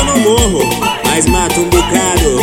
não morro, mas mato um bocado.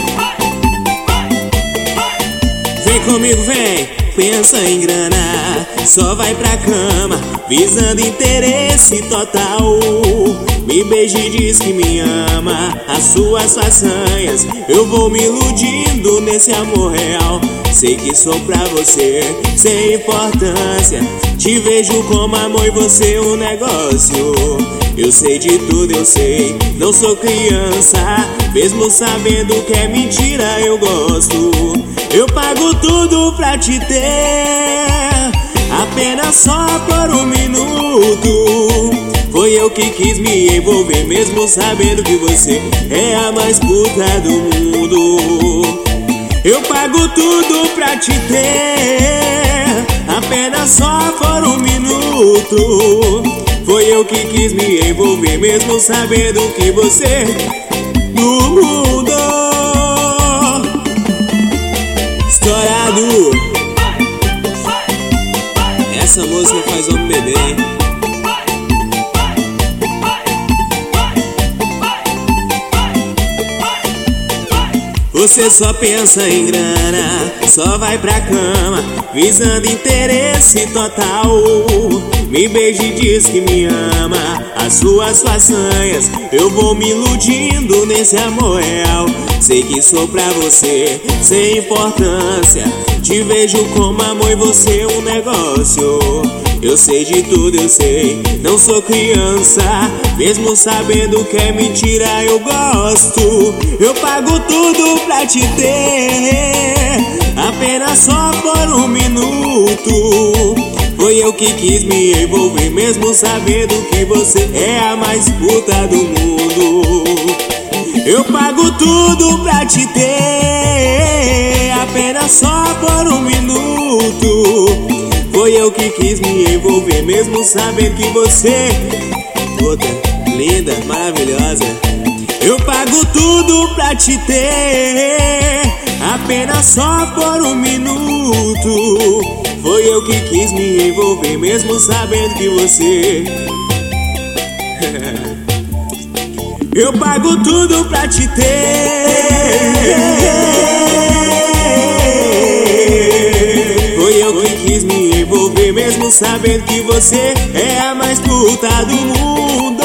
Vem comigo, vem, pensa em grana, só vai pra cama, visando interesse total. Me beija e diz que me ama, as suas façanhas eu vou me iludindo nesse amor real. Sei que sou pra você, sem importância, te vejo como amor e você um negócio. Eu sei de tudo, eu sei, não sou criança, mesmo sabendo que é mentira eu gosto. Eu pago tudo pra te ter, apenas só por um minuto. Foi eu que quis me envolver, mesmo sabendo que você é a mais puta do mundo. Eu pago tudo pra te ter, apenas só por um minuto. Foi eu que quis me envolver, mesmo sabendo que você mudou. Estourado. Essa música faz homem beber. Você só pensa em grana, só vai pra cama, visando interesse total. Me beija e diz que me ama, as suas façanhas eu vou me iludindo nesse amor real. Sei que sou pra você, sem importância, te vejo como amor e você um negócio. Eu sei de tudo, eu sei, não sou criança, mesmo sabendo que é mentira eu gosto. Eu pago tudo pra te ter, apenas só por um minuto. Foi eu que quis me envolver, mesmo sabendo que você é a mais puta do mundo. Eu pago tudo pra te ter, apenas só por um minuto. Foi eu que quis me envolver, mesmo sabendo que você puta, linda, maravilhosa. Eu pago tudo pra te ter, apenas só por um minuto. Foi eu que quis me envolver, mesmo sabendo que você eu pago tudo pra te ter. Foi eu que quis me envolver, mesmo sabendo que você é a mais puta do mundo.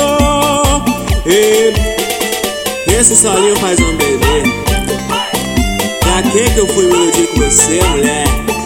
Esse solinho faz um bebê. Pra que eu fui me iludir com você, mulher?